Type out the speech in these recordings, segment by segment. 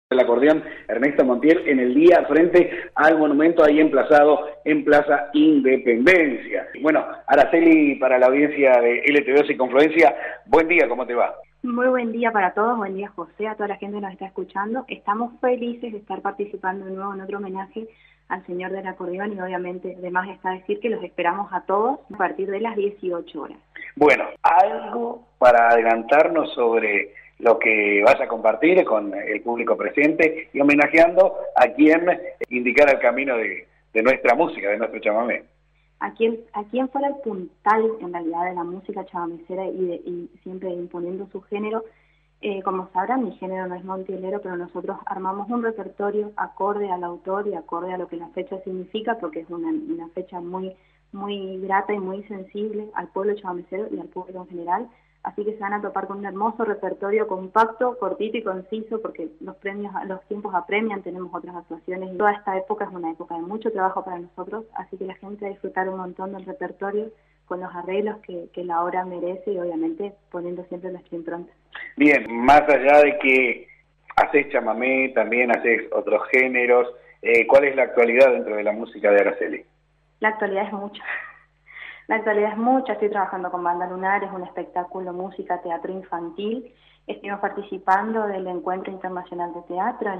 el acordeón Ernesto Montiel en el día frente al monumento ahí emplazado en Plaza Independencia. Bueno, Araceli, para la audiencia de LT2 y Confluencia, buen día, ¿cómo te va? Muy buen día para todos, buen día José, a toda la gente que nos está escuchando. Estamos felices de estar participando de nuevo en otro homenaje al señor del acordeón y obviamente además está decir que los esperamos a todos a partir de las 18 horas. Bueno, algo para adelantarnos sobre lo que vas a compartir con el público presente y homenajeando a quien indicara el camino de nuestra música, de nuestro chamamé. A quien fuera el puntal en realidad de la música chamamecera y siempre imponiendo su género. Como sabrán, mi género no es montielero, pero nosotros armamos un repertorio acorde al autor y acorde a lo que la fecha significa, porque es una fecha muy grata y muy sensible al pueblo chamamecero y al público en general. Así que se van a topar con un hermoso repertorio compacto, cortito y conciso, porque los tiempos apremian, tenemos otras actuaciones y toda esta época es una época de mucho trabajo para nosotros, así que la gente va a disfrutar un montón del repertorio con los arreglos que la obra merece y obviamente poniendo siempre nuestra impronta. Bien, más allá de que haces chamamé, también haces otros géneros, ¿cuál es la actualidad dentro de la música de Araceli? La actualidad es mucha. La actualidad es mucha, estoy trabajando con Banda Lunar, es un espectáculo, música, teatro infantil. Estuvimos participando del Encuentro Internacional de Teatro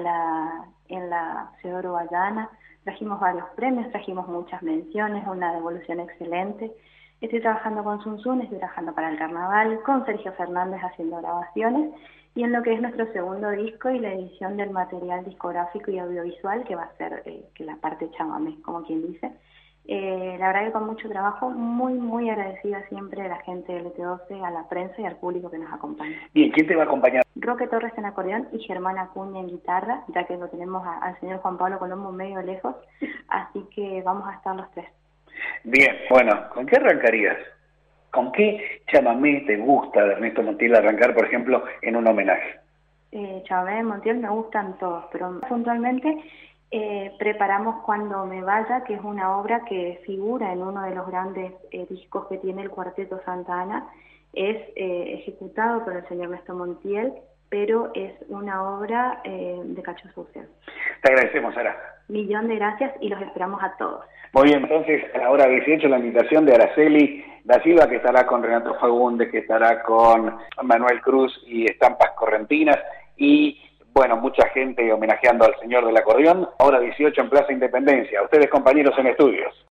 en la Ciudad Uruguayana. Trajimos varios premios, trajimos muchas menciones, una devolución excelente. Estoy trabajando con Sun Sun, estoy trabajando para el Carnaval, con Sergio Fernández haciendo grabaciones, y en lo que es nuestro segundo disco y la edición del material discográfico y audiovisual, que va a ser que la parte chamamé, como quien dice. La verdad que con mucho trabajo, muy agradecida siempre a la gente de LT12, a la prensa y al público que nos acompaña. Bien, ¿quién te va a acompañar? Roque Torres en acordeón y Germán Acuña en guitarra, ya que lo tenemos al señor Juan Pablo Colombo medio lejos, así que vamos a estar los tres. Bien, bueno, ¿con qué arrancarías? ¿Con qué chamamé te gusta de Ernesto Montiel arrancar, por ejemplo, en un homenaje? Chamamé de Montiel me gustan todos, pero puntualmente preparamos Cuando me vaya, que es una obra que figura en uno de los grandes discos que tiene el Cuarteto Santa Ana. Es ejecutado por el señor Ernesto Montiel, pero es una obra de Cacho Sousa. Te agradecemos, Sara. Millón de gracias y los esperamos a todos. Muy bien, entonces a la hora 18 la invitación de Araceli da Silva, que estará con Renato Fagundes, que estará con Manuel Cruz y Estampas Correntinas, y bueno, mucha gente homenajeando al señor del acordeón. Hora 18 en Plaza Independencia. Ustedes, compañeros en estudios.